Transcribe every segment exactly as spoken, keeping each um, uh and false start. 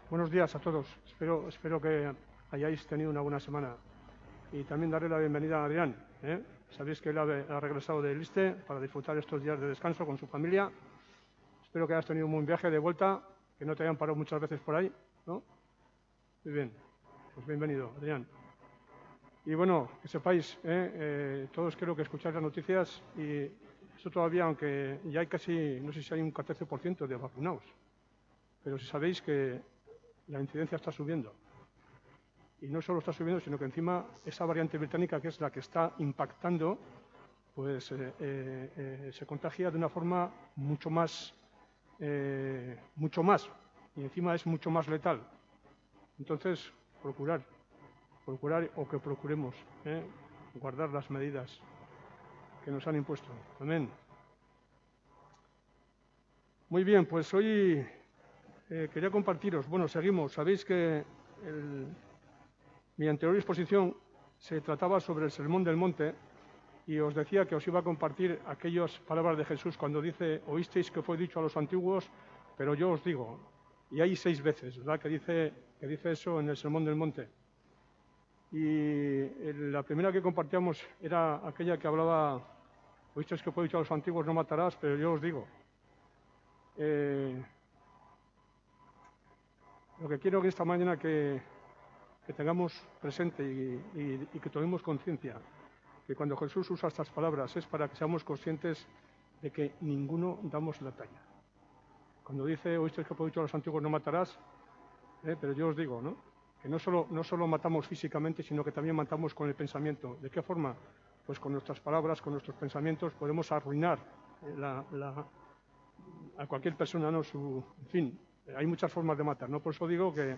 Buenos días a todos. Espero, espero que hayáis tenido una buena semana. Y también daré la bienvenida a Adrián. ¿eh? Sabéis que él ha, ha regresado del ISTE para disfrutar estos días de descanso con su familia. Espero que hayas tenido un buen viaje de vuelta, que no te hayan parado muchas veces por ahí, ¿no? Muy bien. Pues bienvenido, Adrián. Y bueno, que sepáis, ¿eh? Eh, todos creo que escucháis las noticias y eso todavía, aunque ya hay casi, no sé si hay un catorce por ciento de vacunados, pero si sabéis que la incidencia está subiendo. Y no solo está subiendo, sino que encima esa variante británica, que es la que está impactando, pues eh, eh, eh, se contagia de una forma mucho más, eh, mucho más, y encima es mucho más letal. Entonces, procurar, procurar o que procuremos ¿eh? guardar las medidas que nos han impuesto. Amén. Muy bien, pues hoy eh, quería compartiros, bueno, seguimos, sabéis que el, mi anterior exposición se trataba sobre el Sermón del Monte y os decía que os iba a compartir aquellas palabras de Jesús cuando dice, oísteis que fue dicho a los antiguos, pero yo os digo. Y hay seis veces, ¿verdad?, que dice, que dice eso en el Sermón del Monte. Y la primera que compartíamos era aquella que hablaba, oísteis que fue dicho a los antiguos, no matarás, pero yo os digo. Eh, lo que quiero que esta mañana que, que tengamos presente y, y, y que tomemos conciencia que cuando Jesús usa estas palabras es para que seamos conscientes de que ninguno damos la talla. Cuando dice, oísteis que fue dicho a los antiguos, no matarás, eh, pero yo os digo, ¿no?, que no solo, no solo matamos físicamente, sino que también matamos con el pensamiento. ¿De qué forma? Pues con nuestras palabras, con nuestros pensamientos, podemos arruinar la, la, a cualquier persona, ¿no? Su, en fin, hay muchas formas de matar, ¿no? Por eso digo que,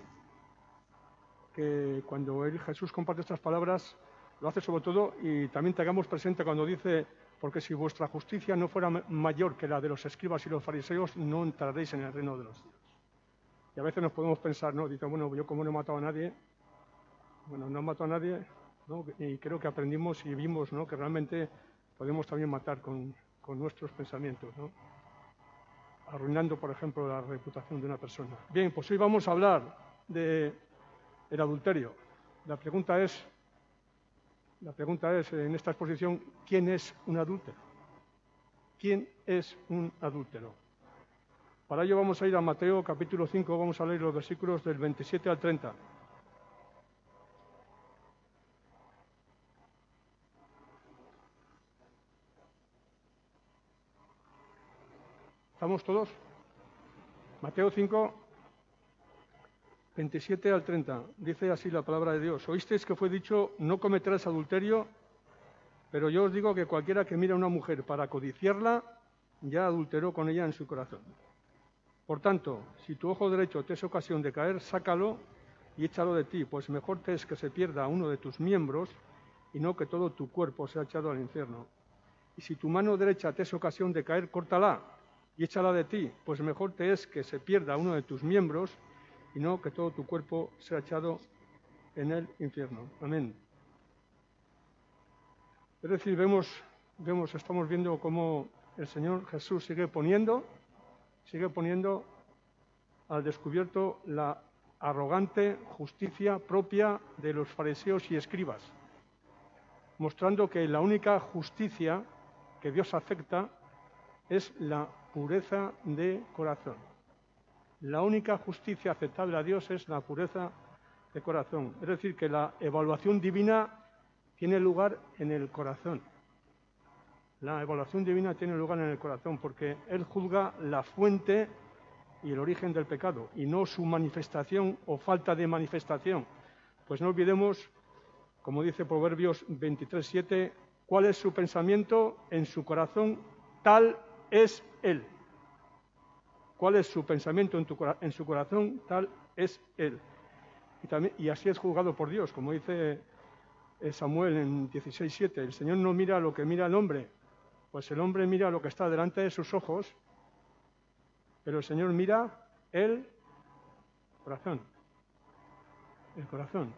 que cuando él, Jesús comparte estas palabras, lo hace sobre todo, y también tengamos presente cuando dice, porque si vuestra justicia no fuera mayor que la de los escribas y los fariseos, no entraréis en el reino de los cielos. Y a veces nos podemos pensar, ¿no? Dice, bueno, yo como no he matado a nadie, bueno, no he matado a nadie, ¿no? Y creo que aprendimos y vimos, ¿no?, que realmente podemos también matar con, con nuestros pensamientos, ¿no?, arruinando, por ejemplo, la reputación de una persona. Bien, pues hoy vamos a hablar de el adulterio. La pregunta es, la pregunta es en esta exposición, ¿quién es un adúltero? ¿Quién es un adúltero? Para ello vamos a ir a Mateo capítulo cinco, vamos a leer los versículos del veintisiete al treinta. ¿Estamos todos? Mateo cinco, veintisiete al treinta. Dice así la palabra de Dios. Oísteis que fue dicho, no cometerás adulterio, pero yo os digo que cualquiera que mira a una mujer para codiciarla, ya adulteró con ella en su corazón. Por tanto, si tu ojo derecho te es ocasión de caer, sácalo y échalo de ti, pues mejor te es que se pierda uno de tus miembros y no que todo tu cuerpo sea echado al infierno. Y si tu mano derecha te es ocasión de caer, córtala y échala de ti, pues mejor te es que se pierda uno de tus miembros y no que todo tu cuerpo sea echado en el infierno. Amén. Es decir, vemos, vemos, estamos viendo cómo el Señor Jesús sigue poniendo, sigue poniendo al descubierto la arrogante justicia propia de los fariseos y escribas, mostrando que la única justicia que Dios acepta es la pureza de corazón. La única justicia aceptable a Dios es la pureza de corazón. Es decir, que la evaluación divina tiene lugar en el corazón. La evaluación divina tiene lugar en el corazón porque Él juzga la fuente y el origen del pecado, y no su manifestación o falta de manifestación. Pues no olvidemos, como dice Proverbios veintitrés, siete, cuál es su pensamiento en su corazón, tal es Él. ¿Cuál es su pensamiento en, tu, en su corazón? Tal es Él. Y, también, y así es juzgado por Dios, como dice Samuel en dieciséis, siete. El Señor no mira lo que mira el hombre, pues el hombre mira lo que está delante de sus ojos, pero el Señor mira el corazón. El corazón.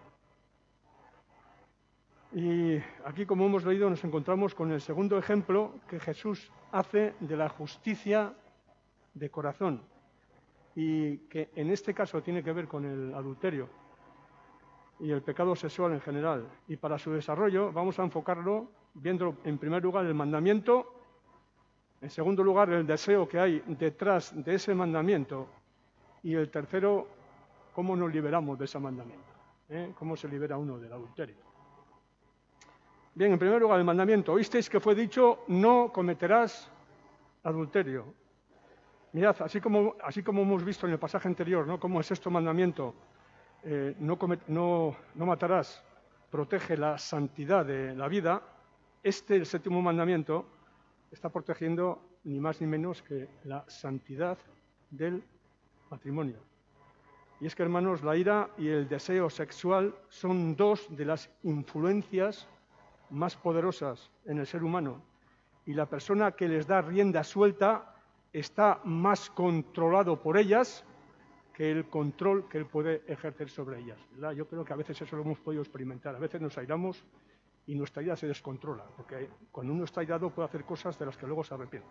Y aquí, como hemos leído, nos encontramos con el segundo ejemplo que Jesús hace de la justicia de corazón. y que en este caso tiene que ver con el adulterio y el pecado sexual en general. Y para su desarrollo vamos a enfocarlo viendo en primer lugar el mandamiento, en segundo lugar el deseo que hay detrás de ese mandamiento y el tercero, cómo nos liberamos de ese mandamiento, ¿eh? Cómo se libera uno del adulterio. Bien, en primer lugar el mandamiento. Oísteis que fue dicho, no cometerás adulterio. Mirad, así como, así como hemos visto en el pasaje anterior, ¿no? Cómo el sexto mandamiento, eh, no, comet, no, no matarás, protege la santidad de la vida. Este, el séptimo mandamiento, está protegiendo ni más ni menos que la santidad del matrimonio. Y es que, hermanos, la ira y el deseo sexual son dos de las influencias más poderosas en el ser humano. Y la persona que les da rienda suelta está más controlado por ellas que el control que él puede ejercer sobre ellas, ¿verdad? Yo creo que a veces eso lo hemos podido experimentar. A veces nos airamos y nuestra ira se descontrola, porque cuando uno está airado puede hacer cosas de las que luego se arrepiente.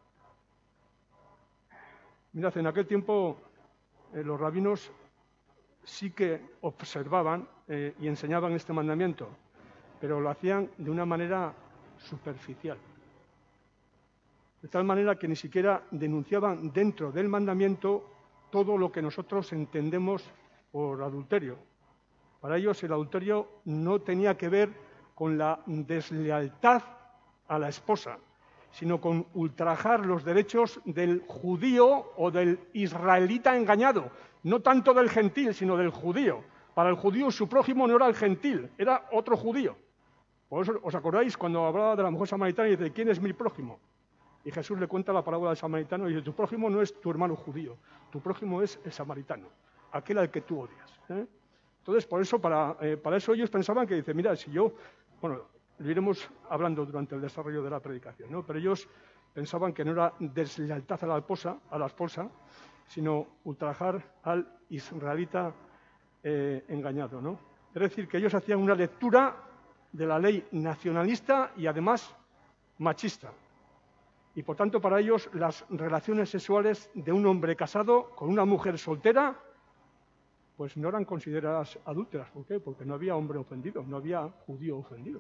Mirad, en aquel tiempo eh, los rabinos sí que observaban eh, y enseñaban este mandamiento, pero lo hacían de una manera superficial. De tal manera que ni siquiera denunciaban dentro del mandamiento todo lo que nosotros entendemos por adulterio. Para ellos el adulterio no tenía que ver con la deslealtad a la esposa, sino con ultrajar los derechos del judío o del israelita engañado, no tanto del gentil, sino del judío. Para el judío su prójimo no era el gentil, era otro judío. Por eso, ¿os acordáis cuando hablaba de la mujer samaritana y dice, ¿quién es mi prójimo? Y Jesús le cuenta la parábola del samaritano y dice, tu prójimo no es tu hermano judío, tu prójimo es el samaritano, aquel al que tú odias, ¿eh? Entonces, por eso, para, eh, para eso ellos pensaban que, dice, mira, si yo, bueno, lo iremos hablando durante el desarrollo de la predicación, ¿no? Pero ellos pensaban que no era deslealtad a la esposa, a la esposa, sino ultrajar al israelita eh, engañado, ¿no? Es decir, que ellos hacían una lectura de la ley nacionalista y además machista. Y por tanto, para ellos, las relaciones sexuales de un hombre casado con una mujer soltera, pues no eran consideradas adúlteras. ¿Por qué? Porque no había hombre ofendido, no había judío ofendido.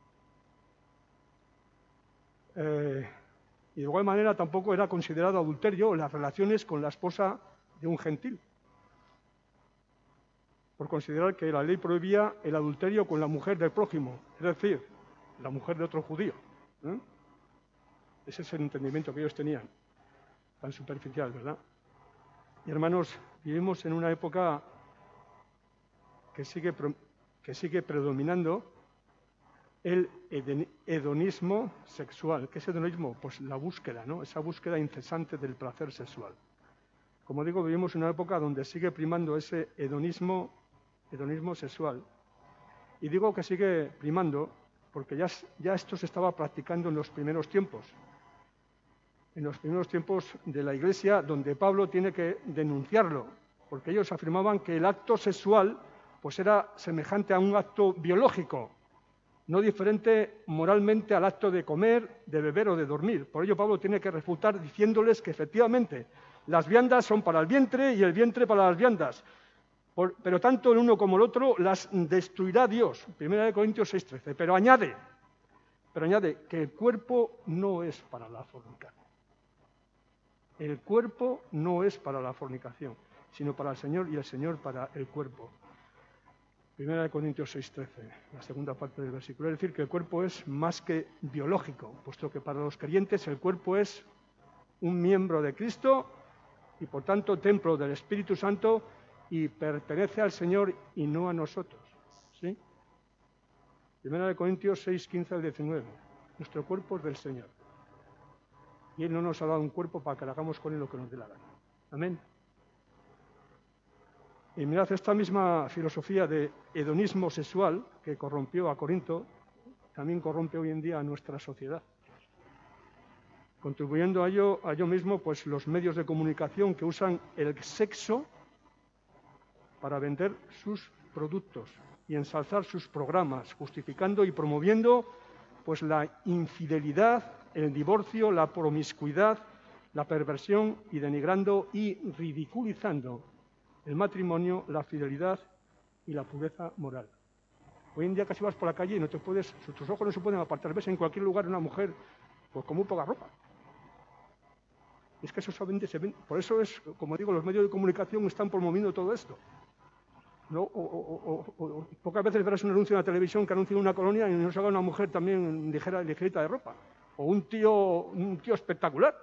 Eh, y de igual manera tampoco era considerado adulterio las relaciones con la esposa de un gentil, por considerar que la ley prohibía el adulterio con la mujer del prójimo, es decir, la mujer de otro judío, ¿eh? Ese es el entendimiento que ellos tenían, tan superficial, ¿verdad? Y hermanos, vivimos en una época que sigue, que sigue predominando el hedonismo sexual. ¿Qué es hedonismo? Pues la búsqueda, ¿no? Esa búsqueda incesante del placer sexual. Como digo, vivimos en una época donde sigue primando ese hedonismo, hedonismo sexual. Y digo que sigue primando porque ya, ya esto se estaba practicando en los primeros tiempos. En los primeros tiempos de la Iglesia, donde Pablo tiene que denunciarlo, porque ellos afirmaban que el acto sexual pues era semejante a un acto biológico, no diferente moralmente al acto de comer, de beber o de dormir. Por ello Pablo tiene que refutar diciéndoles que efectivamente las viandas son para el vientre y el vientre para las viandas, Por, pero tanto el uno como el otro las destruirá Dios. Primera de Corintios seis trece. Pero añade, pero añade que el cuerpo no es para la fornicación. El cuerpo no es para la fornicación, sino para el Señor y el Señor para el cuerpo. Primera de Corintios seis trece, la segunda parte del versículo. Es decir, que el cuerpo es más que biológico, puesto que para los creyentes el cuerpo es un miembro de Cristo y, por tanto, templo del Espíritu Santo y pertenece al Señor y no a nosotros. ¿Sí? Primera de Corintios seis quince al diecinueve. Nuestro cuerpo es del Señor. Y Él no nos ha dado un cuerpo para que hagamos con él lo que nos dé la gana. Amén. Y mirad, esta misma filosofía de hedonismo sexual que corrompió a Corinto, también corrompe hoy en día a nuestra sociedad. Contribuyendo a ello, a ello mismo, pues los medios de comunicación que usan el sexo para vender sus productos y ensalzar sus programas, justificando y promoviendo pues la infidelidad, el divorcio, la promiscuidad, la perversión y denigrando y ridiculizando el matrimonio, la fidelidad y la pureza moral. Hoy en día casi vas por la calle y no te puedes, tus ojos no se pueden apartar. Ves en cualquier lugar una mujer pues con muy poca ropa. Es que eso solamente se ve. Por eso es, como digo, los medios de comunicación están promoviendo todo esto. ¿No? O, o, o, o, pocas veces verás un anuncio en la televisión que anuncia una colonia y nos haga una mujer también ligera, ligerita de ropa. O un tío, un tío espectacular.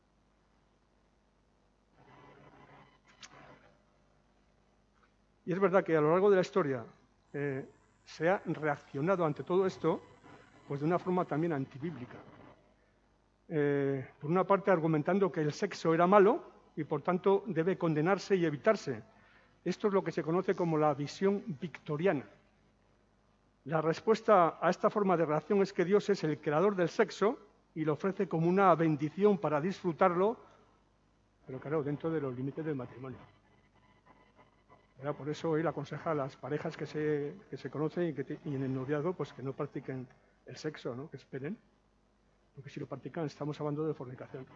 Y es verdad que a lo largo de la historia eh, se ha reaccionado ante todo esto pues de una forma también antibíblica. Eh, por una parte argumentando que el sexo era malo y por tanto debe condenarse y evitarse. Esto es lo que se conoce como la visión victoriana. La respuesta a esta forma de reacción es que Dios es el creador del sexo y lo ofrece como una bendición para disfrutarlo, pero claro, dentro de los límites del matrimonio. ¿Verdad? Por eso él aconseja a las parejas que se, que se conocen y, que te, y en el noviazgo pues que no practiquen el sexo, ¿no? Que esperen, porque si lo practican estamos hablando de fornicación.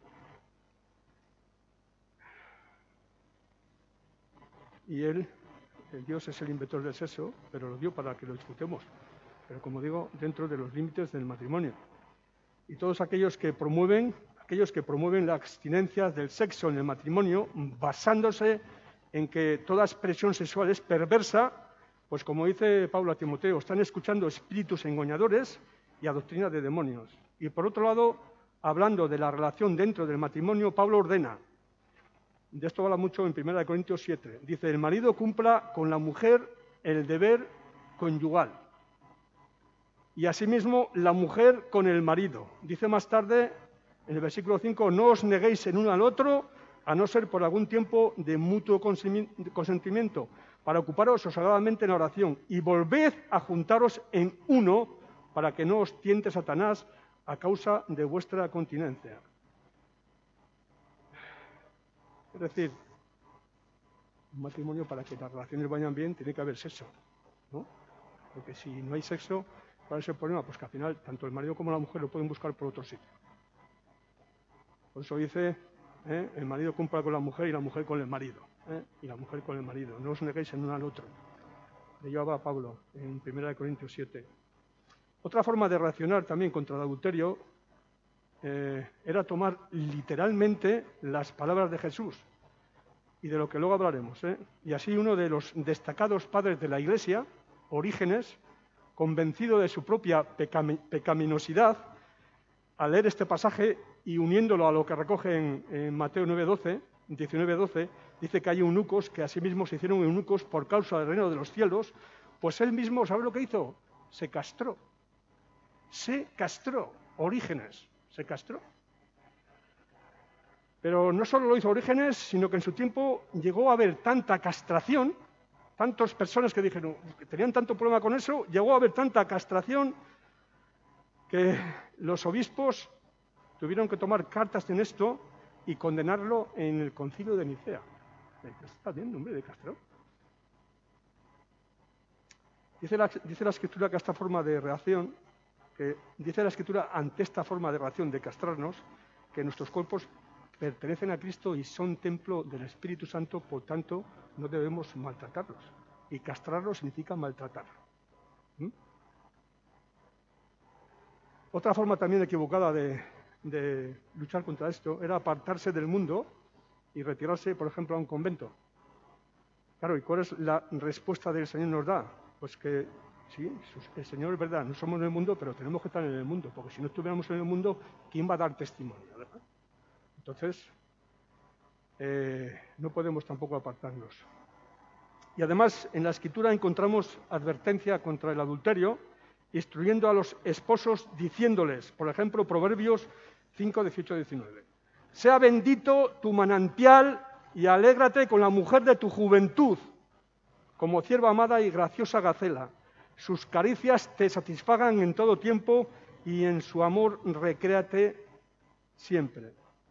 Y él, el Dios es el inventor del sexo, pero lo dio para que lo disfrutemos, pero como digo, dentro de los límites del matrimonio. Y todos aquellos que promueven, aquellos que promueven la abstinencia del sexo en el matrimonio, basándose en que toda expresión sexual es perversa, pues como dice Pablo a Timoteo, están escuchando espíritus engañadores y a doctrina de demonios. Y por otro lado, hablando de la relación dentro del matrimonio, Pablo ordena, de esto habla mucho en primera de Corintios siete, dice, el marido cumpla con la mujer el deber conyugal. Y asimismo, la mujer con el marido. Dice más tarde, en el versículo cinco, no os neguéis en uno al otro, a no ser por algún tiempo de mutuo consentimiento, para ocuparos sosegradamente en la oración, y volved a juntaros en uno, para que no os tiente Satanás a causa de vuestra continencia. Es decir, un matrimonio, para que las relaciones vayan bien, tiene que haber sexo, ¿no? Porque si no hay sexo, ¿cuál es el problema? Pues que al final tanto el marido como la mujer lo pueden buscar por otro sitio. Por eso dice, ¿eh? el marido cumpla con la mujer y la mujer con el marido, ¿eh? y la mujer con el marido. No os neguéis en uno al otro. De ello habla Pablo en primera de Corintios siete. Otra forma de reaccionar también contra el adulterio eh, era tomar literalmente las palabras de Jesús, y de lo que luego hablaremos. ¿eh? Y así uno de los destacados padres de la Iglesia, Orígenes, convencido de su propia pecam- pecaminosidad, al leer este pasaje y uniéndolo a lo que recoge en, en Mateo nueve doce, diecinueve doce, dice que hay eunucos que asimismo se hicieron eunucos por causa del reino de los cielos, pues él mismo, ¿sabe lo que hizo? Se castró. Se castró. Orígenes se castró. Pero no solo lo hizo Orígenes, sino que en su tiempo llegó a haber tanta castración, tantas personas que dijeron que tenían tanto problema con eso, llegó a haber tanta castración que los obispos tuvieron que tomar cartas en esto y condenarlo en el concilio de Nicea. ¿Qué está bien, hombre, de castrado? Dice la, dice la Escritura que esta forma de reacción, que dice la Escritura ante esta forma de reacción de castrarnos, que nuestros cuerpos pertenecen a Cristo y son templo del Espíritu Santo, por tanto, no debemos maltratarlos. Y castrarlos significa maltratar. ¿Mm? Otra forma también equivocada de, de luchar contra esto era apartarse del mundo y retirarse, por ejemplo, a un convento. Claro, ¿y cuál es la respuesta del Señor nos da? Pues que sí, el Señor es verdad, no somos en el mundo, pero tenemos que estar en el mundo, porque si no estuviéramos en el mundo, ¿quién va a dar testimonio? ¿Verdad? Entonces, eh, no podemos tampoco apartarnos. Y además, en la Escritura encontramos advertencia contra el adulterio, instruyendo a los esposos diciéndoles, por ejemplo, Proverbios cinco, dieciocho, diecinueve, sea bendito tu manantial y alégrate con la mujer de tu juventud, como cierva amada y graciosa gacela. Sus caricias te satisfagan en todo tiempo y en su amor recréate siempre.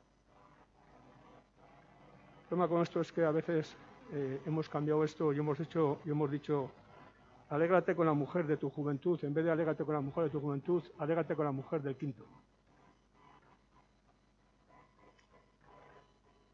El problema con esto es que a veces eh, hemos cambiado esto y hemos hecho, y hemos dicho, alégrate con la mujer de tu juventud, en vez de alégrate con la mujer de tu juventud, alégrate con la mujer del quinto.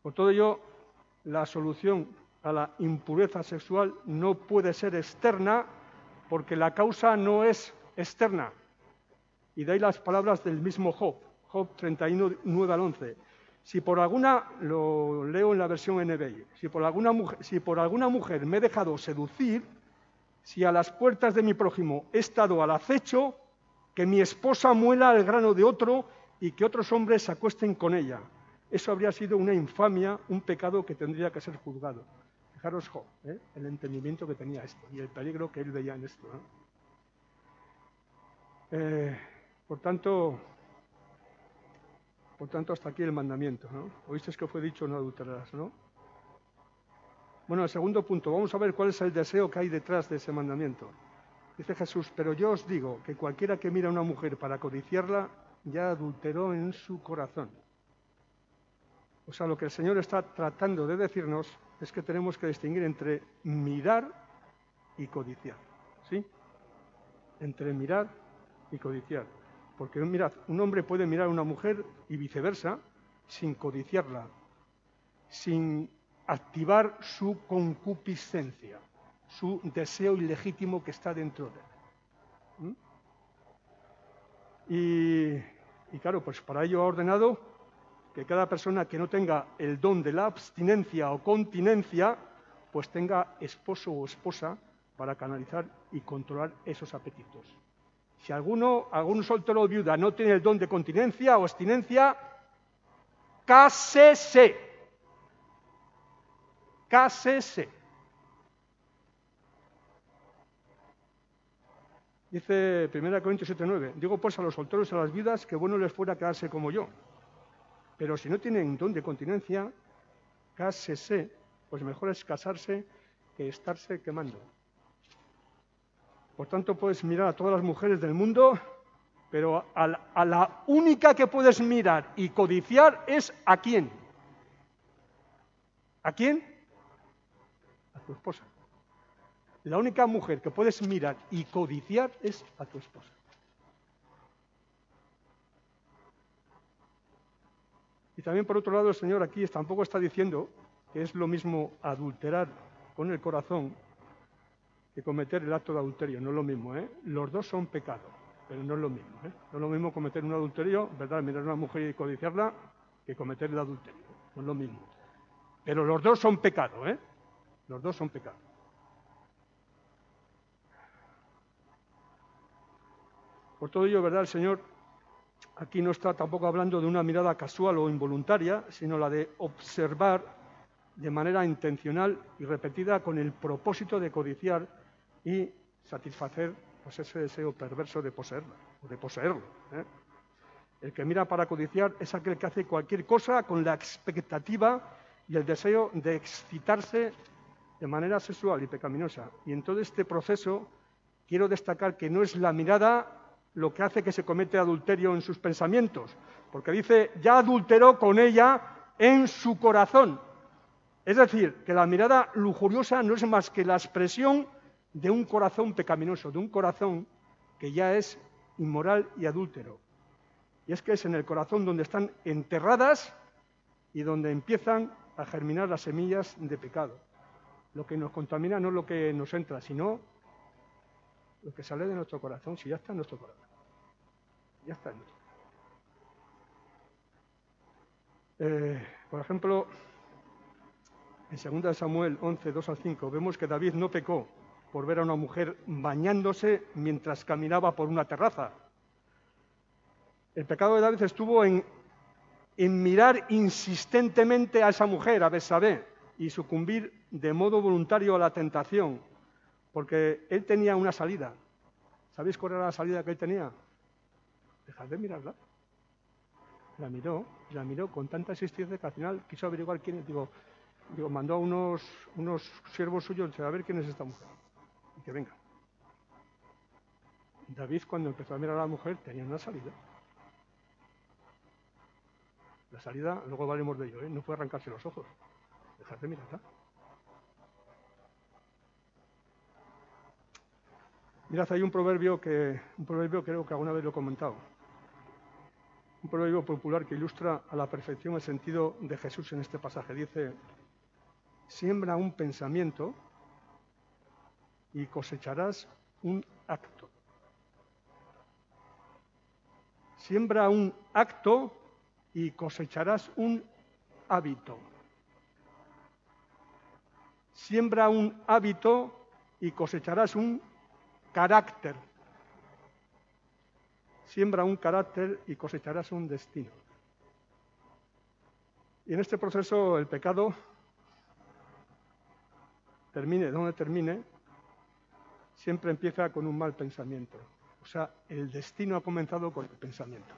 Por todo ello, la solución a la impureza sexual no puede ser externa, porque la causa no es externa. Y de ahí las palabras del mismo Job, Job treinta y uno, nueve al once. Si por alguna, lo leo en la versión N B I, si por alguna mujer, si por alguna mujer me he dejado seducir, si a las puertas de mi prójimo he estado al acecho, que mi esposa muela el grano de otro y que otros hombres se acuesten con ella. Eso habría sido una infamia, un pecado que tendría que ser juzgado. Fijaros, Job, ¿eh? el entendimiento que tenía esto y el peligro que él veía en esto, ¿no? Eh, por tanto, por tanto, hasta aquí el mandamiento, ¿no? Oísteis que fue dicho no adulterarás, ¿no? Bueno, el segundo punto, vamos a ver cuál es el deseo que hay detrás de ese mandamiento. Dice Jesús, pero yo os digo que cualquiera que mira a una mujer para codiciarla, ya adulteró en su corazón. O sea, lo que el Señor está tratando de decirnos es que tenemos que distinguir entre mirar y codiciar, ¿sí? Entre mirar y codiciar. Porque, mirad, un hombre puede mirar a una mujer y viceversa sin codiciarla, sin activar su concupiscencia, su deseo ilegítimo que está dentro de él. ¿Mm? Y, y claro, pues para ello ha ordenado que cada persona que no tenga el don de la abstinencia o continencia, pues tenga esposo o esposa para canalizar y controlar esos apetitos. Si alguno, algún soltero o viuda no tiene el don de continencia o abstinencia, cásese. Cásese. Dice primera Corintios siete nueve, digo pues a los solteros y a las viudas que bueno les fuera quedarse como yo. Pero si no tienen don de continencia, cásese, pues mejor es casarse que estarse quemando. Por tanto, puedes mirar a todas las mujeres del mundo, pero a la, a la única que puedes mirar y codiciar es ¿a quién? ¿A quién? A tu esposa. La única mujer que puedes mirar y codiciar es a tu esposa. Y también, por otro lado, el Señor aquí tampoco está diciendo que es lo mismo adulterar con el corazón que cometer el acto de adulterio. No es lo mismo, ¿eh? Los dos son pecados, pero no es lo mismo, ¿eh? No es lo mismo cometer un adulterio, ¿verdad? Mirar a una mujer y codiciarla, que cometer el adulterio. No es lo mismo. Pero los dos son pecados, ¿eh? Los dos son pecados. Por todo ello, ¿verdad? El Señor aquí no está tampoco hablando de una mirada casual o involuntaria, sino la de observar de manera intencional y repetida con el propósito de codiciar y satisfacer pues, ese deseo perverso de poseerla, o de poseerlo. ¿eh? El que mira para codiciar es aquel que hace cualquier cosa con la expectativa y el deseo de excitarse de manera sexual y pecaminosa. Y en todo este proceso quiero destacar que no es la mirada lo que hace que se comete adulterio en sus pensamientos, porque dice, ya adulteró con ella en su corazón. Es decir, que la mirada lujuriosa no es más que la expresión de un corazón pecaminoso, de un corazón que ya es inmoral y adúltero. Y es que es en el corazón donde están enterradas y donde empiezan a germinar las semillas de pecado. Lo que nos contamina no es lo que nos entra, sino lo que sale de nuestro corazón, si ya está en nuestro corazón. Ya está en nuestro corazón. Eh, por ejemplo, en segunda de Samuel once, dos al cinco, vemos que David no pecó por ver a una mujer bañándose mientras caminaba por una terraza. El pecado de David estuvo en, en mirar insistentemente a esa mujer, a Betsabé, y sucumbir de modo voluntario a la tentación, porque él tenía una salida. ¿Sabéis cuál era la salida que él tenía? Dejad de mirarla. La miró, la miró con tanta insistencia que al final quiso averiguar quién es. Digo, digo mandó a unos, unos siervos suyos a ver quién es esta mujer. Y que venga. David, cuando empezó a mirar a la mujer, tenía una salida. La salida, luego hablaremos de ello, ¿eh? No fue arrancarse los ojos. Dejad de mirarla. Mirad, hay un proverbio que, un proverbio creo que alguna vez lo he comentado. Un proverbio popular que ilustra a la perfección el sentido de Jesús en este pasaje. Dice, siembra un pensamiento y cosecharás un acto. Siembra un acto y cosecharás un hábito. Siembra un hábito y cosecharás un carácter. Siembra un carácter y cosecharás un destino. Y en este proceso el pecado, termine donde termine, siempre empieza con un mal pensamiento. O sea, el destino ha comenzado con el pensamiento.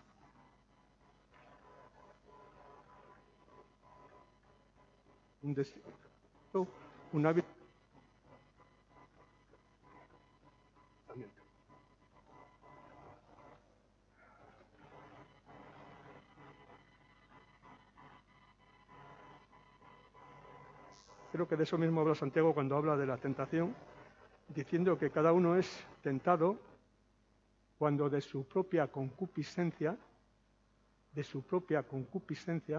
Un destino, un hábito. Creo que de eso mismo habla Santiago cuando habla de la tentación, diciendo que cada uno es tentado cuando de su propia concupiscencia, de su propia concupiscencia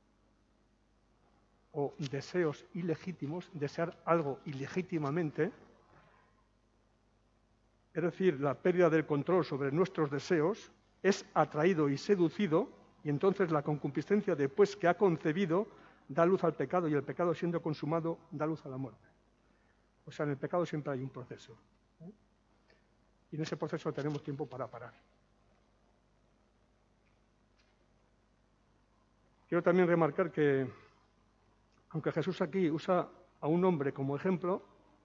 o deseos ilegítimos, desear algo ilegítimamente, es decir, la pérdida del control sobre nuestros deseos, es atraído y seducido, y entonces la concupiscencia, después que ha concebido, da luz al pecado, y el pecado, siendo consumado, da luz a la muerte. O sea, en el pecado siempre hay un proceso, ¿eh? Y en ese proceso tenemos tiempo para parar. Quiero también remarcar que, aunque Jesús aquí usa a un hombre como ejemplo,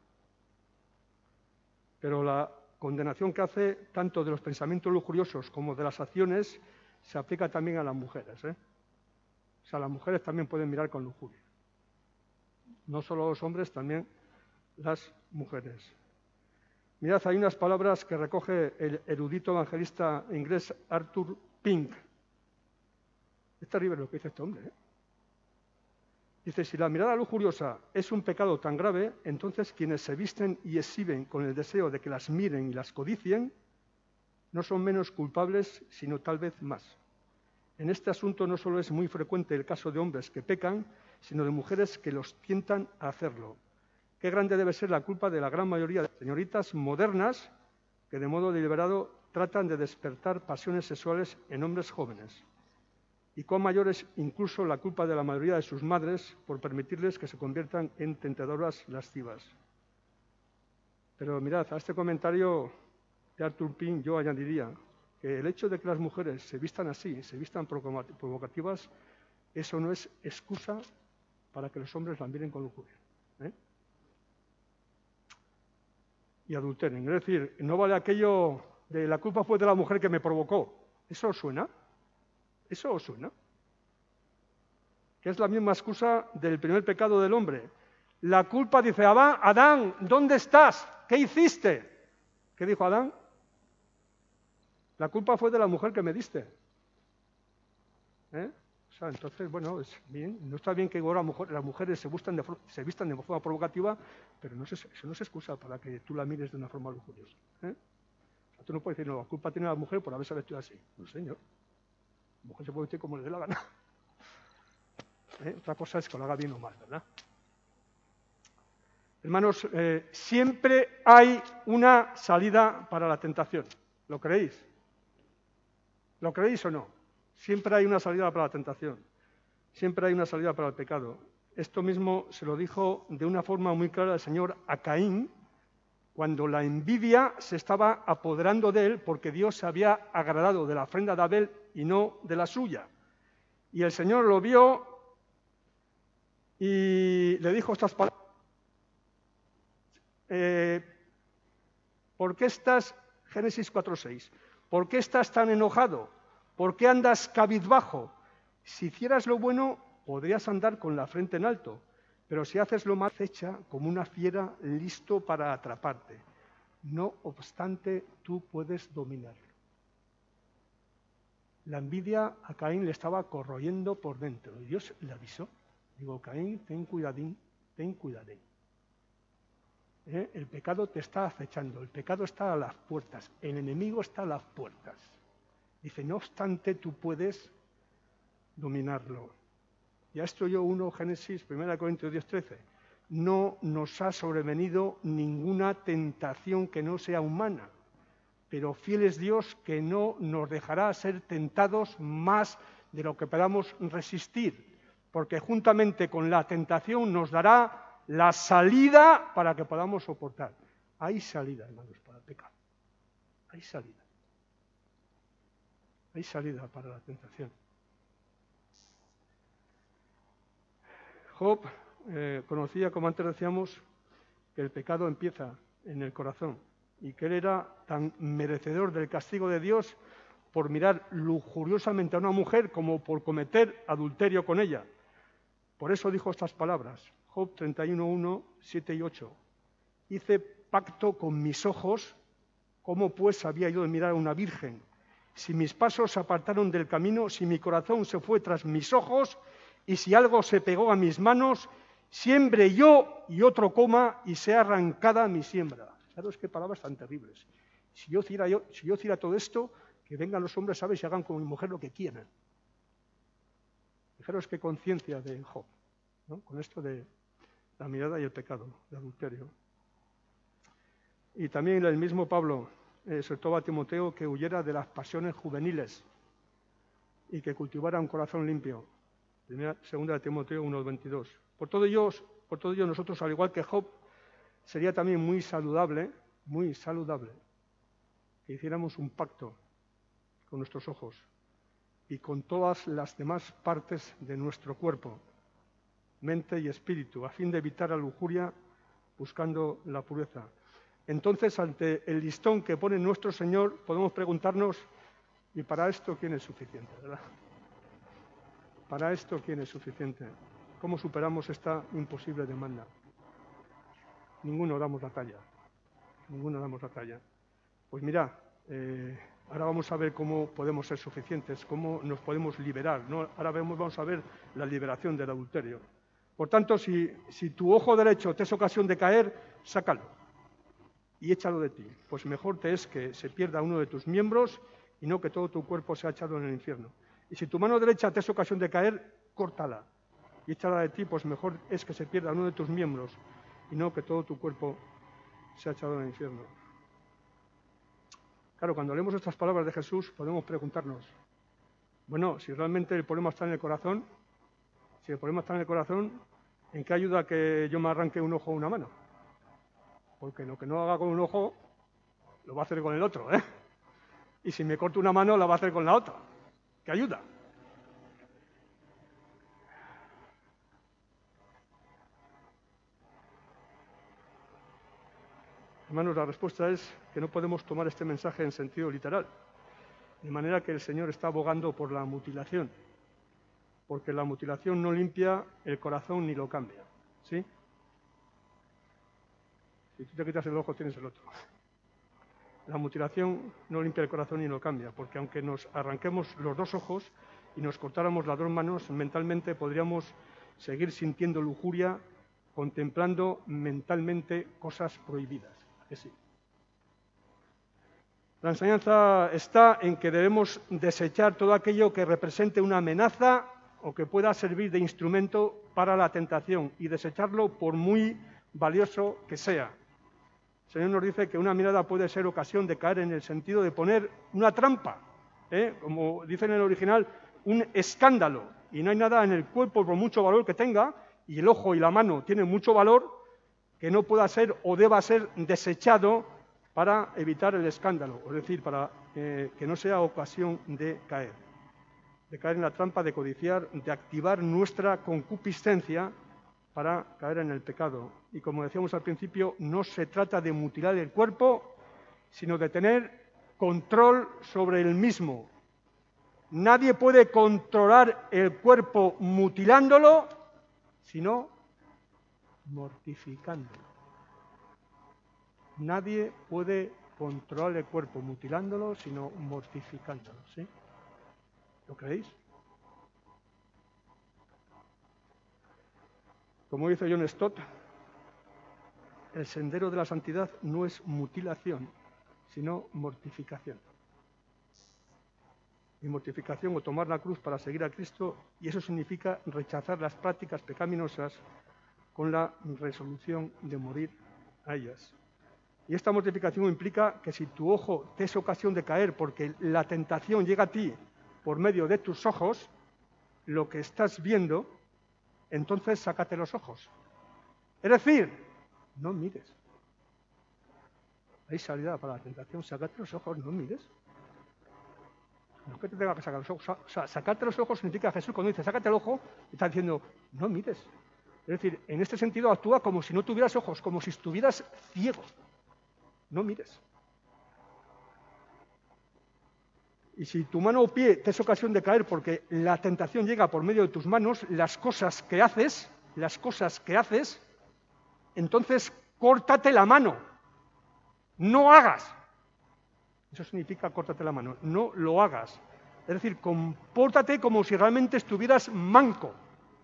pero la condenación que hace tanto de los pensamientos lujuriosos como de las acciones se aplica también a las mujeres, ¿eh? O sea, las mujeres también pueden mirar con lujuria. No solo los hombres, también las mujeres. Mirad, hay unas palabras que recoge el erudito evangelista inglés Arthur Pink. Es terrible lo que dice este hombre, ¿eh? Dice, si la mirada lujuriosa es un pecado tan grave, entonces quienes se visten y exhiben con el deseo de que las miren y las codicien, no son menos culpables, sino tal vez más. En este asunto no solo es muy frecuente el caso de hombres que pecan, sino de mujeres que los tientan a hacerlo. Qué grande debe ser la culpa de la gran mayoría de señoritas modernas que de modo deliberado tratan de despertar pasiones sexuales en hombres jóvenes. Y cuán mayor es incluso la culpa de la mayoría de sus madres por permitirles que se conviertan en tentadoras lascivas. Pero mirad, a este comentario de Arthur Pink yo añadiría que el hecho de que las mujeres se vistan así, se vistan provocativas, eso no es excusa para que los hombres las miren con lujuria, ¿eh? Y adulteren. Es decir, no vale aquello de la culpa fue de la mujer que me provocó. ¿Eso os suena? ¿Eso os suena? Que es la misma excusa del primer pecado del hombre. La culpa dice, Adán, ¿dónde estás? ¿Qué hiciste? ¿Qué dijo Adán? La culpa fue de la mujer que me diste. ¿Eh? O sea, entonces, bueno, es bien, no está bien que ahora las mujeres se, de, se vistan de forma provocativa, pero no se, eso no es excusa para que tú la mires de una forma lujuriosa, ¿eh? O sea, tú no puedes decir, no, la culpa tiene la mujer por haberse vestido así. No, señor. La mujer se puede vestir como le dé la gana. ¿Eh? Otra cosa es que lo haga bien o mal, ¿verdad? Hermanos, eh, siempre hay una salida para la tentación. ¿Lo creéis? ¿Lo creéis o no? Siempre hay una salida para la tentación. Siempre hay una salida para el pecado. Esto mismo se lo dijo de una forma muy clara el Señor a Caín, cuando la envidia se estaba apoderando de él porque Dios se había agradado de la ofrenda de Abel y no de la suya. Y el Señor lo vio y le dijo estas palabras. Eh, ¿Por qué estás, Génesis cuatro seis, ¿por qué estás tan enojado? ¿Por qué andas cabizbajo? Si hicieras lo bueno, podrías andar con la frente en alto, pero si haces lo mal, acecha como una fiera listo para atraparte. No obstante, tú puedes dominarlo. La envidia a Caín le estaba corroyendo por dentro, y Dios le avisó. Digo, Caín, ten cuidadín, ten cuidadín. ¿Eh? El pecado te está acechando, el pecado está a las puertas, el enemigo está a las puertas. Dice, no obstante, tú puedes dominarlo. Y a esto yo uno, Génesis, primera Corintios diez, trece. No nos ha sobrevenido ninguna tentación que no sea humana, pero fiel es Dios que no nos dejará ser tentados más de lo que podamos resistir, porque juntamente con la tentación nos dará la salida para que podamos soportar. Hay salida, hermanos, para el pecado. Hay salida. Hay salida para la tentación. Job eh, conocía, como antes decíamos, que el pecado empieza en el corazón y que él era tan merecedor del castigo de Dios por mirar lujuriosamente a una mujer como por cometer adulterio con ella. Por eso dijo estas palabras, Job treinta y uno, uno, siete y ocho. Hice pacto con mis ojos, ¿cómo pues había yo de mirar a una virgen? Si mis pasos se apartaron del camino, si mi corazón se fue tras mis ojos, y si algo se pegó a mis manos, siembre yo y otro coma, y sea arrancada mi siembra. ¿Sabes qué palabras tan terribles? Si yo hiciera, yo, si yo hiciera todo esto, que vengan los hombres, ¿sabes? Y hagan con mi mujer lo que quieran. Fijaros qué conciencia de Job, ¿no? Con esto de la mirada y el pecado, de adulterio. Y también el mismo Pablo eh, exhortó a Timoteo que huyera de las pasiones juveniles y que cultivara un corazón limpio. Primera, segunda de Timoteo uno, veintidós. Por todo ello, por todo ello, nosotros, al igual que Job, sería también muy saludable, muy saludable, que hiciéramos un pacto con nuestros ojos y con todas las demás partes de nuestro cuerpo, mente y espíritu, a fin de evitar la lujuria buscando la pureza. Entonces, ante el listón que pone nuestro Señor, podemos preguntarnos, ¿y para esto quién es suficiente, verdad? ¿Para esto quién es suficiente? ¿Cómo superamos esta imposible demanda? Ninguno damos la talla, ninguno damos la talla. Pues mira, eh, ahora vamos a ver cómo podemos ser suficientes, cómo nos podemos liberar, ¿no? Ahora vemos, vamos a ver la liberación del adulterio. Por tanto, si, si tu ojo derecho te es ocasión de caer, sácalo y échalo de ti. Pues mejor te es que se pierda uno de tus miembros y no que todo tu cuerpo sea echado en el infierno. Y si tu mano derecha te es ocasión de caer, córtala y échala de ti, pues mejor es que se pierda uno de tus miembros y no que todo tu cuerpo sea echado en el infierno. Claro, cuando leemos estas palabras de Jesús podemos preguntarnos, bueno, si realmente el problema está en el corazón, si el problema está en el corazón, ¿en qué ayuda que yo me arranque un ojo o una mano? Porque lo que no haga con un ojo, lo va a hacer con el otro, ¿eh? Y si me corto una mano, la va a hacer con la otra. ¿Qué ayuda? Hermanos, la respuesta es que no podemos tomar este mensaje en sentido literal, de manera que el Señor está abogando por la mutilación, porque la mutilación no limpia el corazón ni lo cambia, ¿sí? Si tú te quitas el ojo, tienes el otro. La mutilación no limpia el corazón ni lo cambia, porque aunque nos arranquemos los dos ojos y nos cortáramos las dos manos, mentalmente podríamos seguir sintiendo lujuria, contemplando mentalmente cosas prohibidas. Que sí. La enseñanza está en que debemos desechar todo aquello que represente una amenaza o que pueda servir de instrumento para la tentación y desecharlo por muy valioso que sea. El Señor nos dice que una mirada puede ser ocasión de caer en el sentido de poner una trampa, ¿eh? Como dice en el original, un escándalo. Y no hay nada en el cuerpo, por mucho valor que tenga, y el ojo y la mano tienen mucho valor, que no pueda ser o deba ser desechado para evitar el escándalo, es decir, para eh, que no sea ocasión de caer, de caer en la trampa, de codiciar, de activar nuestra concupiscencia para caer en el pecado. Y como decíamos al principio, no se trata de mutilar el cuerpo, sino de tener control sobre el mismo. Nadie puede controlar el cuerpo mutilándolo, sino mortificándolo. Nadie puede controlar el cuerpo mutilándolo, sino mortificándolo, ¿sí? ¿Lo creéis? Como dice John Stott, el sendero de la santidad no es mutilación, sino mortificación. y mortificación o tomar la cruz para seguir a Cristo, y eso significa rechazar las prácticas pecaminosas con la resolución de morir a ellas. Y esta mortificación implica que si tu ojo te es ocasión de caer porque la tentación llega a ti por medio de tus ojos, lo que estás viendo, entonces sácate los ojos. Es decir, no mires. Hay salida para la tentación, sácate los ojos, no mires. No es que te tenga que sacar los ojos. O sea, sacarte los ojos significa, Jesús cuando dice sácate el ojo, está diciendo, no mires. Es decir, en este sentido actúa como si no tuvieras ojos, como si estuvieras ciego. No mires. Y si tu mano o pie te es ocasión de caer porque la tentación llega por medio de tus manos, las cosas que haces, las cosas que haces, entonces córtate la mano. No hagas. Eso significa córtate la mano. No lo hagas. Es decir, compórtate como si realmente estuvieras manco.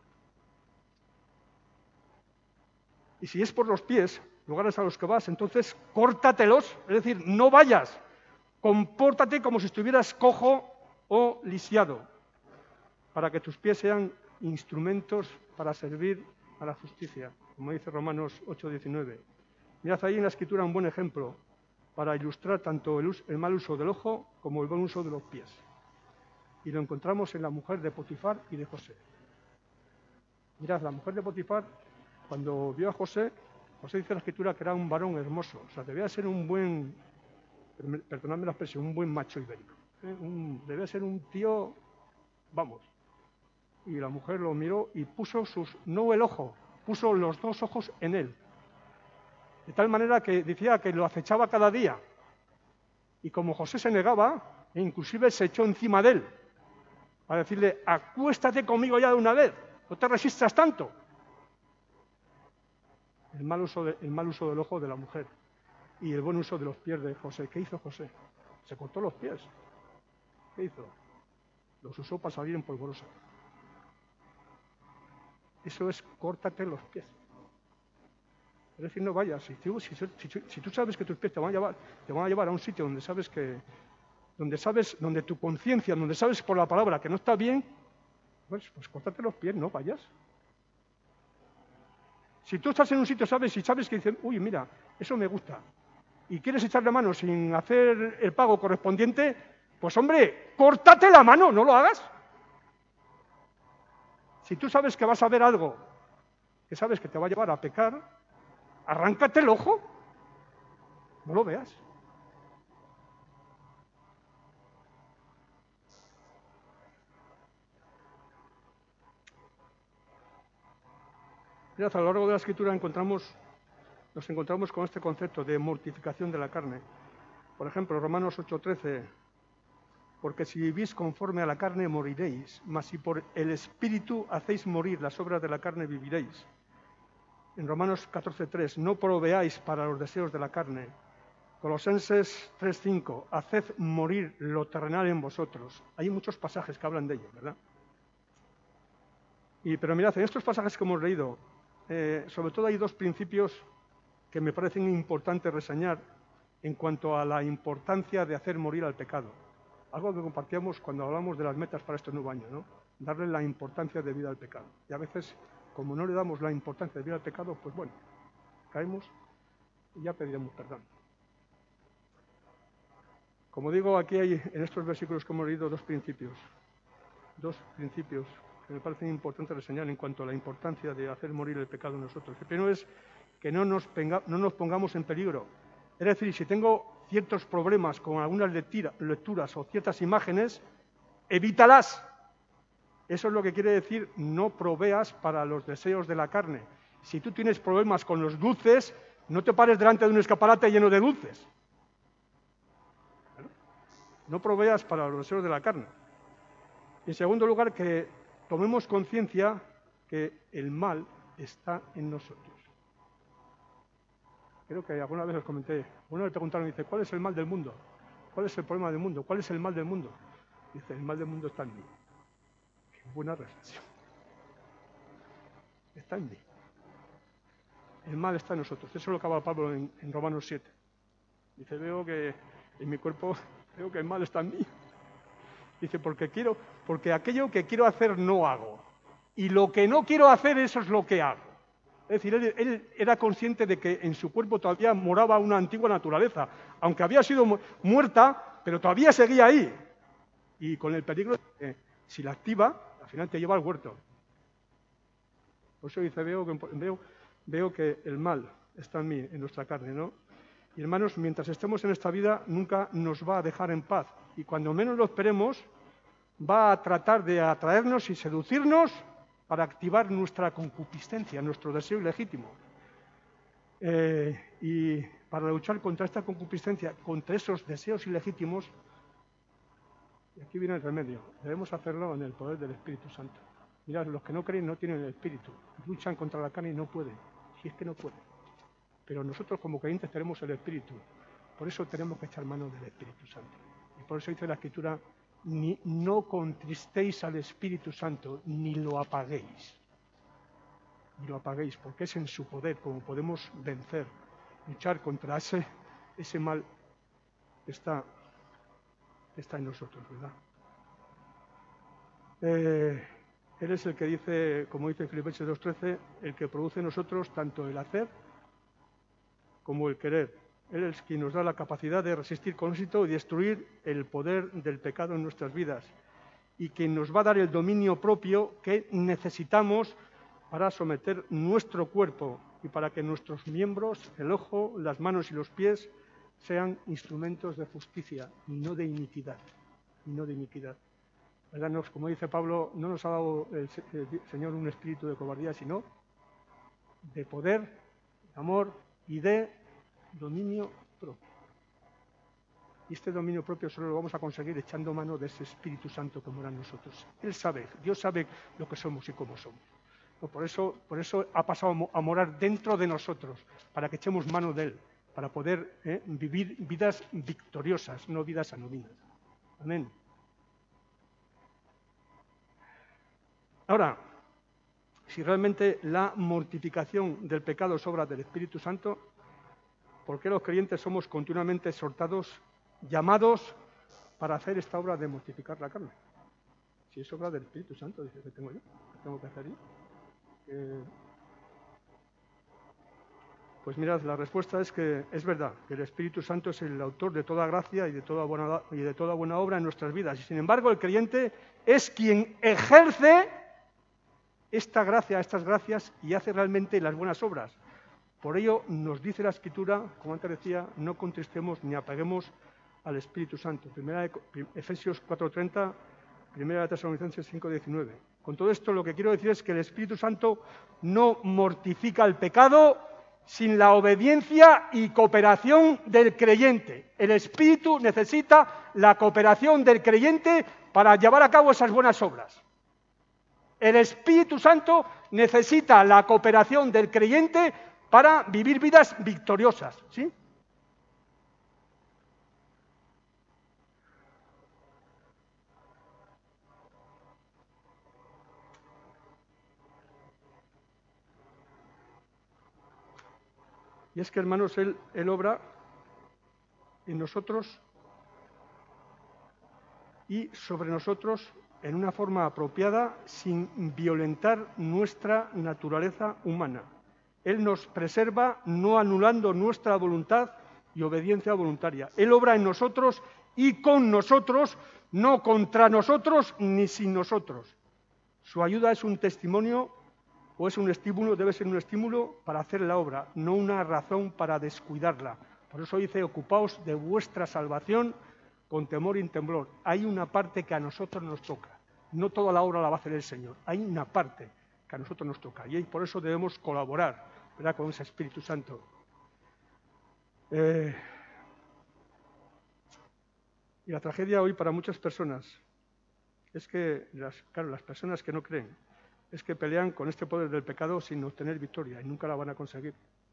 Y si es por los pies, lugares a los que vas, entonces córtatelos. Es decir, no vayas. Compórtate como si estuvieras cojo o lisiado, para que tus pies sean instrumentos para servir a la justicia, como dice Romanos ocho diecinueve. Mirad ahí en la Escritura un buen ejemplo para ilustrar tanto el, el mal uso del ojo como el buen uso de los pies. Y lo encontramos en la mujer de Potifar y de José. Mirad, la mujer de Potifar, cuando vio a José, José dice en la Escritura que era un varón hermoso, o sea, debía ser un buen, perdonadme la expresión, un buen macho ibérico. ¿eh? Un, debía ser un tío, vamos. Y la mujer lo miró y puso sus, no el ojo, puso los dos ojos en él. De tal manera que decía que lo acechaba cada día. Y como José se negaba, e inclusive se echó encima de él, para decirle, acuéstate conmigo ya de una vez, no te resistas tanto. El mal uso, de, el mal uso del ojo de la mujer y el buen uso de los pies de José. ¿Qué hizo José? Se cortó los pies. ¿Qué hizo? Los usó para salir en polvorosa. Eso es, córtate los pies. Es decir, no vayas. Si tú, si, si, si tú sabes que tus pies te van a llevar, te van a llevar a un sitio donde sabes que, donde sabes, donde tu conciencia, donde sabes por la palabra que no está bien, pues, pues córtate los pies, no vayas. Si tú estás en un sitio, sabes, y sabes que dicen, uy, mira, eso me gusta, y quieres echarle mano sin hacer el pago correspondiente, pues hombre, córtate la mano, no lo hagas. Si tú sabes que vas a ver algo que sabes que te va a llevar a pecar, arráncate el ojo, no lo veas. Mirad, a lo largo de la Escritura encontramos, nos encontramos con este concepto de mortificación de la carne. Por ejemplo, Romanos ocho trece, porque si vivís conforme a la carne moriréis, mas si por el Espíritu hacéis morir las obras de la carne viviréis. En Romanos catorce tres, no proveáis para los deseos de la carne. Colosenses tres cinco, haced morir lo terrenal en vosotros. Hay muchos pasajes que hablan de ello, ¿verdad? Y, pero mirad, en estos pasajes que hemos leído, eh, sobre todo hay dos principios que me parecen importantes reseñar en cuanto a la importancia de hacer morir al pecado. Algo que compartíamos cuando hablamos de las metas para este nuevo año, ¿no? Darle la importancia de vida al pecado. Y a veces, como no le damos la importancia de vida al pecado, pues bueno, caemos y ya pediremos perdón. Como digo, aquí hay en estos versículos que hemos leído dos principios. Dos principios que me parecen importantes reseñar en cuanto a la importancia de hacer morir el pecado en nosotros. El primero es que no nos, penga, no nos pongamos en peligro. Es decir, si tengo ciertos problemas con algunas lectura, lecturas o ciertas imágenes, evítalas. Eso es lo que quiere decir no proveas para los deseos de la carne. Si tú tienes problemas con los dulces, no te pares delante de un escaparate lleno de dulces. No proveas para los deseos de la carne. Y en segundo lugar, que tomemos conciencia que el mal está en nosotros. Creo que alguna vez os comenté, uno le preguntaron, dice, ¿cuál es el mal del mundo? ¿Cuál es el problema del mundo? ¿Cuál es el mal del mundo? Dice, el mal del mundo está en mí. Qué buena reflexión. Está en mí. El mal está en nosotros. Eso lo acaba Pablo en, en Romanos siete. Dice, veo que en mi cuerpo, veo que el mal está en mí. Dice, porque quiero, porque aquello que quiero hacer no hago. Y lo que no quiero hacer, eso es lo que hago. Es decir, él, él era consciente de que en su cuerpo todavía moraba una antigua naturaleza, aunque había sido mu muerta, pero todavía seguía ahí. Y con el peligro de que si la activa, al final te lleva al huerto. Por eso dice, veo que, veo, veo que el mal está en mí, en nuestra carne, ¿no? Y hermanos, mientras estemos en esta vida, nunca nos va a dejar en paz. Y cuando menos lo esperemos, va a tratar de atraernos y seducirnos para activar nuestra concupiscencia, nuestro deseo ilegítimo. Eh, y para luchar contra esta concupiscencia, contra esos deseos ilegítimos, y aquí viene el remedio, debemos hacerlo en el poder del Espíritu Santo. Mirad, los que no creen no tienen el Espíritu, luchan contra la carne y no pueden, si es que no pueden. Pero nosotros como creyentes tenemos el Espíritu, por eso tenemos que echar mano del Espíritu Santo. Y por eso dice la Escritura, ni, no contristéis al Espíritu Santo, ni lo apaguéis. Ni lo apaguéis, porque es en su poder como podemos vencer, luchar contra ese, ese mal que está, que está en nosotros, ¿verdad? Eh, él es el que dice, como dice Filipenses dos trece, el que produce en nosotros tanto el hacer como el querer. Él es quien nos da la capacidad de resistir con éxito y destruir el poder del pecado en nuestras vidas, y quien nos va a dar el dominio propio que necesitamos para someter nuestro cuerpo y para que nuestros miembros, el ojo, las manos y los pies, sean instrumentos de justicia y no de iniquidad. Y no de iniquidad. ¿Verdad? Nos, como dice Pablo, no nos ha dado el, el Señor un espíritu de cobardía, sino de poder, de amor y de dominio propio. Y este dominio propio solo lo vamos a conseguir echando mano de ese Espíritu Santo que mora en nosotros. Él sabe, Dios sabe lo que somos y cómo somos. No, por eso, por eso ha pasado a morar dentro de nosotros, para que echemos mano de Él, para poder eh, vivir vidas victoriosas, no vidas anodinas. Amén. Ahora, si realmente la mortificación del pecado es obra del Espíritu Santo, ¿por qué los creyentes somos continuamente exhortados, llamados para hacer esta obra de mortificar la carne? Si es obra del Espíritu Santo, dice, ¿qué tengo yo? ¿Qué tengo que hacer yo? Eh, pues mirad, la respuesta es que es verdad, que el Espíritu Santo es el autor de toda gracia y de toda buena, y de toda buena obra en nuestras vidas. Y sin embargo, el creyente es quien ejerce esta gracia, estas gracias, y hace realmente las buenas obras. Por ello nos dice la Escritura, como antes decía, no contristemos ni apaguemos al Espíritu Santo. Primera de Efesios cuatro treinta, Primera de Tesalonicenses cinco diecinueve. Con todo esto lo que quiero decir es que el Espíritu Santo no mortifica el pecado sin la obediencia y cooperación del creyente. El Espíritu necesita la cooperación del creyente para llevar a cabo esas buenas obras. El Espíritu Santo necesita la cooperación del creyente para vivir vidas victoriosas, ¿sí? Y es que, hermanos, Él, él obra en nosotros y sobre nosotros en una forma apropiada, sin violentar nuestra naturaleza humana. Él nos preserva no anulando nuestra voluntad y obediencia voluntaria. Él obra en nosotros y con nosotros, no contra nosotros ni sin nosotros. Su ayuda es un testimonio o es un estímulo, debe ser un estímulo para hacer la obra, no una razón para descuidarla. Por eso dice, ocupaos de vuestra salvación con temor y temblor. Hay una parte que a nosotros nos toca. No toda la obra la va a hacer el Señor. Hay una parte que a nosotros nos toca. Y por eso debemos colaborar, ¿verdad?, con ese Espíritu Santo. Eh, y la tragedia hoy para muchas personas es que, las, claro, las personas que no creen, es que pelean con este poder del pecado sin obtener victoria y nunca la van a conseguir.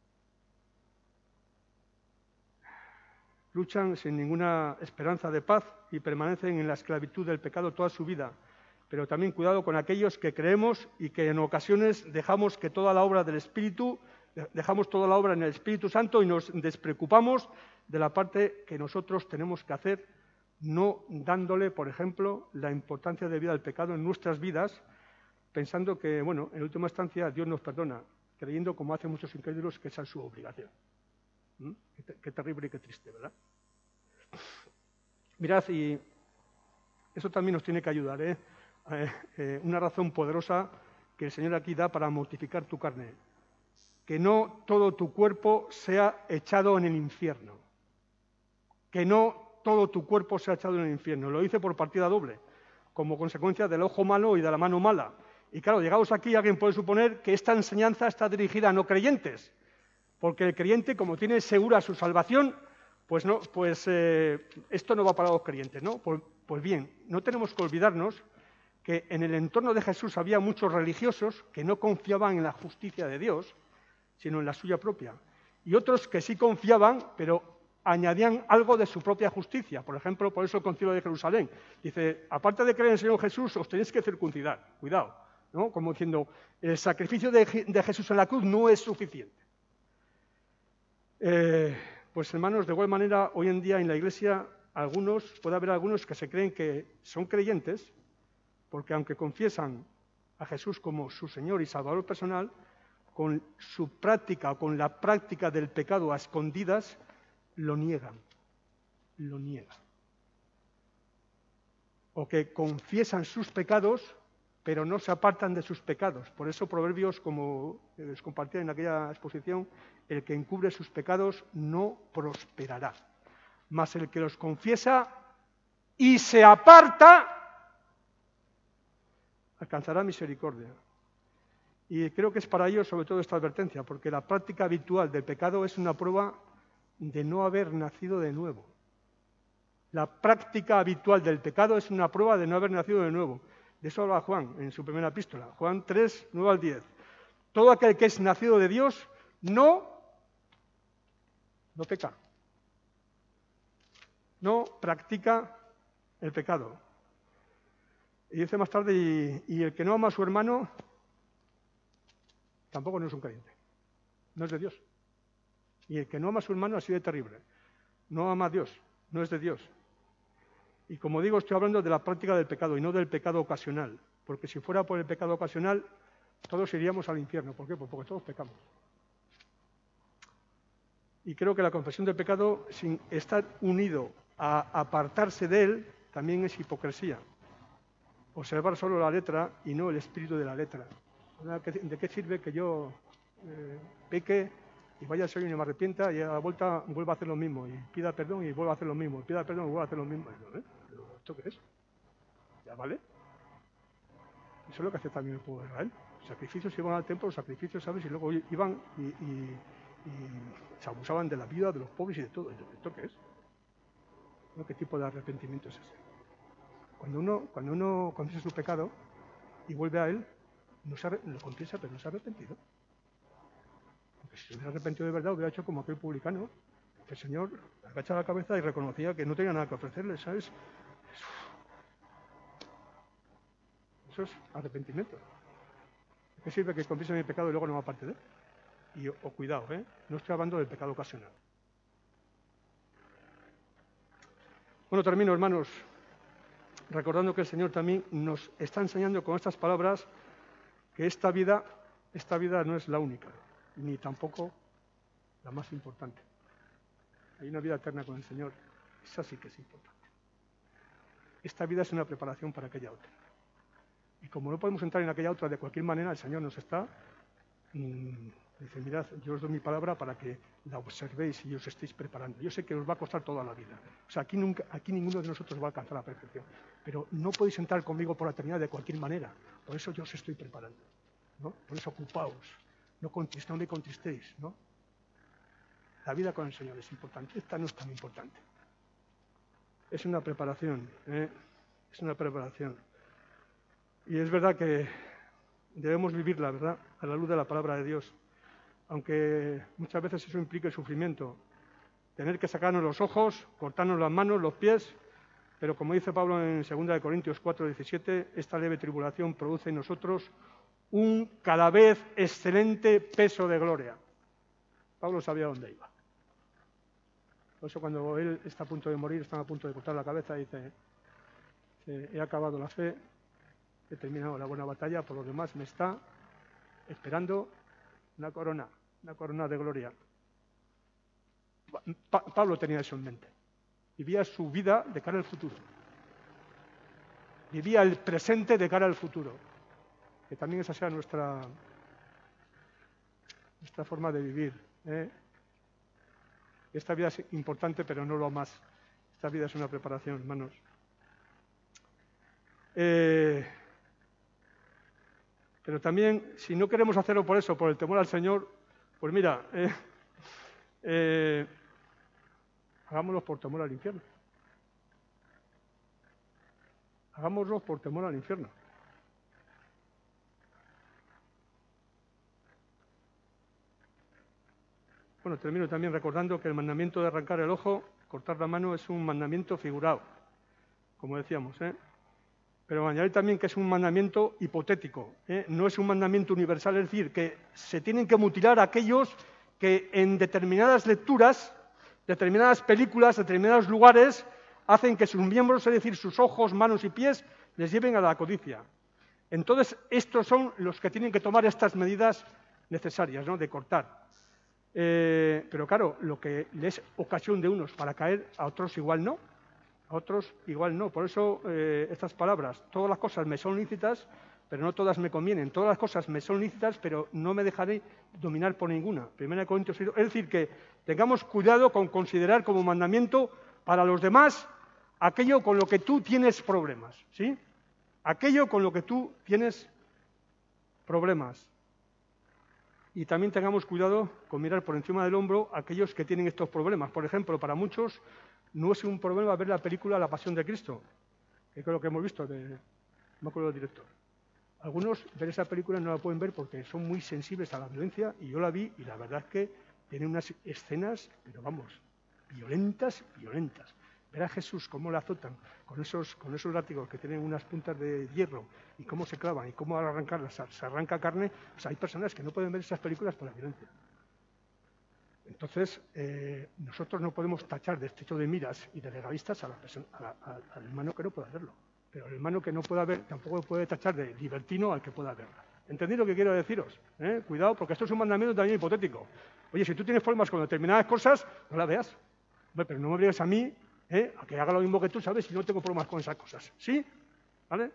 Luchan sin ninguna esperanza de paz y permanecen en la esclavitud del pecado toda su vida. Pero también cuidado con aquellos que creemos y que en ocasiones dejamos que toda la obra del Espíritu, dejamos toda la obra en el Espíritu Santo y nos despreocupamos de la parte que nosotros tenemos que hacer no dándole, por ejemplo, la importancia debida al pecado en nuestras vidas, pensando que, bueno, en última instancia Dios nos perdona, creyendo, como hacen muchos incrédulos, que esa es su obligación. ¿Mm? Qué, qué terrible y qué triste, ¿verdad? Mirad, y eso también nos tiene que ayudar, ¿eh? Eh, eh, una razón poderosa que el Señor aquí da para mortificar tu carne. Que no todo tu cuerpo sea echado en el infierno. Que no todo tu cuerpo sea echado en el infierno. Lo dice por partida doble, como consecuencia del ojo malo y de la mano mala. Y claro, llegados aquí, alguien puede suponer que esta enseñanza está dirigida a no creyentes, porque el creyente, como tiene segura su salvación, pues no, pues eh, esto no va para los creyentes, ¿no? Pues, pues bien, no tenemos que olvidarnos que en el entorno de Jesús había muchos religiosos que no confiaban en la justicia de Dios, sino en la suya propia, y otros que sí confiaban, pero añadían algo de su propia justicia. Por ejemplo, por eso el Concilio de Jerusalén dice, aparte de creer en el Señor Jesús, os tenéis que circuncidar, cuidado, ¿no? Como diciendo, el sacrificio de, de Jesús en la cruz no es suficiente. Eh, pues hermanos, de igual manera, hoy en día en la Iglesia, algunos, puede haber algunos que se creen que son creyentes, porque aunque confiesan a Jesús como su Señor y Salvador personal, con su práctica o con la práctica del pecado a escondidas, lo niegan, lo niegan. O que confiesan sus pecados, pero no se apartan de sus pecados. Por eso Proverbios, como les compartí en aquella exposición, el que encubre sus pecados no prosperará. Mas el que los confiesa y se aparta, alcanzará misericordia. Y creo que es para ellos sobre todo esta advertencia, porque la práctica habitual del pecado es una prueba de no haber nacido de nuevo. La práctica habitual del pecado es una prueba de no haber nacido de nuevo. De eso habla Juan en su primera epístola, Juan tres, nueve al diez. Todo aquel que es nacido de Dios no, no peca, no practica el pecado. Y dice más tarde, y, y el que no ama a su hermano tampoco no es un creyente, no es de Dios. Y el que no ama a su hermano así de terrible, no ama a Dios, no es de Dios. Y como digo, estoy hablando de la práctica del pecado y no del pecado ocasional, porque si fuera por el pecado ocasional, todos iríamos al infierno. ¿Por qué? Pues porque todos pecamos. Y creo que la confesión del pecado, sin estar unido a apartarse de él, también es hipocresía. Observar solo la letra y no el espíritu de la letra. ¿De qué sirve que yo eh, peque y vaya al Señor y me arrepienta y a la vuelta vuelva a hacer lo mismo, y pida perdón y vuelva a hacer lo mismo, y pida perdón y vuelva a hacer lo mismo? ¿Eh? ¿Esto qué es? ¿Ya vale? Eso es lo que hace también el pueblo de Israel. Los sacrificios iban al templo, los sacrificios, ¿sabes? Y luego iban y, y, y se abusaban de la vida, de los pobres y de todo. ¿Esto qué es? ¿No? ¿Qué tipo de arrepentimiento es ese? Cuando uno, cuando uno confiesa su pecado y vuelve a él, no se, lo confiesa, pero no se ha arrepentido. Porque si se hubiera arrepentido de verdad, hubiera hecho como aquel publicano, que el Señor agacha la cabeza y reconocía que no tenía nada que ofrecerle, ¿sabes? Eso es arrepentimiento. ¿Qué sirve que confiese mi pecado y luego no me aparte de él? Y, o cuidado, ¿eh? No estoy hablando del pecado ocasional. Bueno, termino, hermanos, recordando que el Señor también nos está enseñando con estas palabras que esta vida, esta vida no es la única, ni tampoco la más importante. Hay una vida eterna con el Señor, esa sí que es importante. Esta vida es una preparación para aquella otra. Y como no podemos entrar en aquella otra de cualquier manera, el Señor nos está, mmm, dice, mirad, yo os doy mi palabra para que la observéis y os estéis preparando. Yo sé que os va a costar toda la vida. O sea, aquí, nunca, aquí ninguno de nosotros va a alcanzar la perfección. Pero no podéis entrar conmigo por la eternidad de cualquier manera. Por eso yo os estoy preparando, ¿no? Por eso ocupaos. No, contrist, no me contristéis, ¿no? La vida con el Señor es importante. Esta no es tan importante. Es una preparación, ¿eh? Es una preparación. Y es verdad que debemos vivirla, ¿verdad?, a la luz de la palabra de Dios. Aunque muchas veces eso implique sufrimiento. Tener que sacarnos los ojos, cortarnos las manos, los pies. Pero como dice Pablo en segunda de Corintios cuatro, diecisiete, esta leve tribulación produce en nosotros un cada vez excelente peso de gloria. Pablo sabía dónde iba. Por eso cuando él está a punto de morir, está a punto de cortar la cabeza, dice, dice, he acabado la fe, he terminado la buena batalla, por lo demás me está esperando una corona, una corona de gloria. Pa- Pablo tenía eso en mente. Vivía su vida de cara al futuro. Vivía el presente de cara al futuro. Que también esa sea nuestra, nuestra forma de vivir. ¿eh? Esta vida es importante, pero no lo más. Esta vida es una preparación, hermanos. Eh, pero también, si no queremos hacerlo por eso, por el temor al Señor, pues mira, eh, eh, hagámoslo por temor al infierno. Hagámoslo por temor al infierno. Bueno, termino también recordando que el mandamiento de arrancar el ojo, cortar la mano, es un mandamiento figurado, como decíamos, ¿eh? Pero añadir también que es un mandamiento hipotético, ¿eh? No es un mandamiento universal, es decir, que se tienen que mutilar aquellos que en determinadas lecturas, determinadas películas, determinados lugares, hacen que sus miembros, es decir, sus ojos, manos y pies, les lleven a la codicia. Entonces, estos son los que tienen que tomar estas medidas necesarias, ¿no?, de cortar. Eh, pero claro, lo que es ocasión de unos para caer, a otros igual no. A otros igual no. Por eso eh, estas palabras, todas las cosas me son lícitas, pero no todas me convienen. Todas las cosas me son lícitas, pero no me dejaré dominar por ninguna. Primera de Corintios seis. Es decir, que tengamos cuidado con considerar como mandamiento para los demás aquello con lo que tú tienes problemas, ¿sí? Aquello con lo que tú tienes problemas. Y también tengamos cuidado con mirar por encima del hombro a aquellos que tienen estos problemas. Por ejemplo, para muchos no es un problema ver la película La Pasión de Cristo, que creo que hemos visto, de, no me acuerdo del director. Algunos ver esa película no la pueden ver porque son muy sensibles a la violencia, y yo la vi y la verdad es que tiene unas escenas, pero vamos, violentas, violentas. Ver a Jesús cómo le azotan con esos, con esos látigos que tienen unas puntas de hierro y cómo se clavan y cómo al arrancarlas se arranca carne. O sea, hay personas que no pueden ver esas películas por la violencia. Entonces, eh, nosotros no podemos tachar de estrecho de miras y de legalistas a la persona, a la, a, al hermano que no pueda verlo. Pero el hermano que no pueda ver tampoco puede tachar de libertino al que pueda verla. ¿Entendéis lo que quiero deciros? ¿Eh? Cuidado, porque esto es un mandamiento también hipotético. Oye, si tú tienes problemas con determinadas cosas, no la veas. Hombre, pero no me obligues a mí ¿eh? a que haga lo mismo que tú, ¿sabes? Si no tengo problemas con esas cosas. ¿Sí? ¿Vale?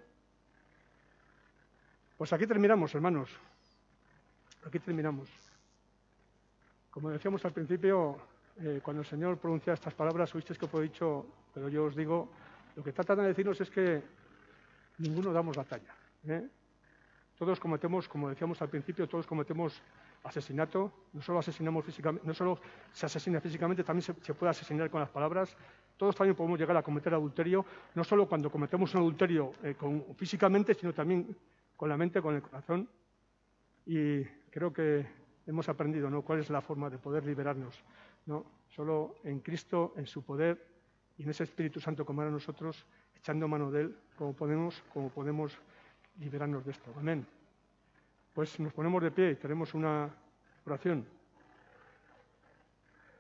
Pues aquí terminamos, hermanos. Aquí terminamos. Como decíamos al principio, eh, cuando el Señor pronuncia estas palabras, oísteis que fue dicho, pero yo os digo, lo que tratan de decirnos es que ninguno damos la talla. ¿eh? Todos cometemos, como decíamos al principio, todos cometemos asesinato. No solo asesinamos físicamente, no solo se asesina físicamente, también se, se puede asesinar con las palabras. Todos también podemos llegar a cometer adulterio, no solo cuando cometemos un adulterio eh, con, físicamente, sino también con la mente, con el corazón. Y creo que hemos aprendido, ¿no?, cuál es la forma de poder liberarnos, ¿no? Solo en Cristo, en su poder y en ese Espíritu Santo como era nosotros, echando mano de Él, como podemos, como podemos liberarnos de esto. Amén. Pues nos ponemos de pie y tenemos una oración.